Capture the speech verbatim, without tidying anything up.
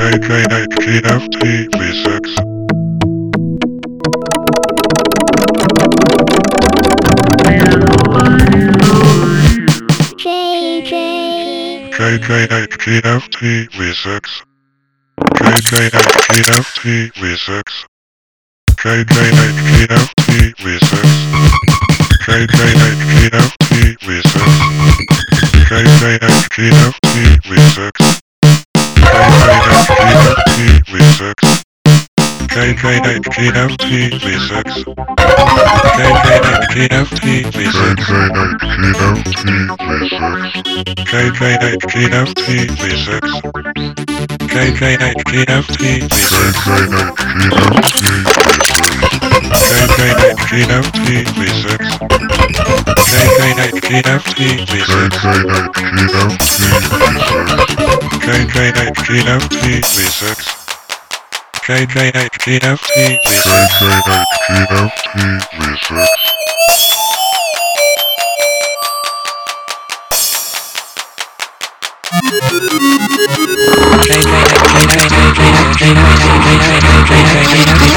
K K H G F T V six. J J K K H G F T V six. K K H G F T V six. K K H G F T V six. K K H G F T V six. K K H G F T V six. K K H G F T V six. K K H G F T V six. K K H G F T V six. K K H G F T V six. K K H G F T V six. K K H G F T V six. K K H G F T V six. K K H G F T V six.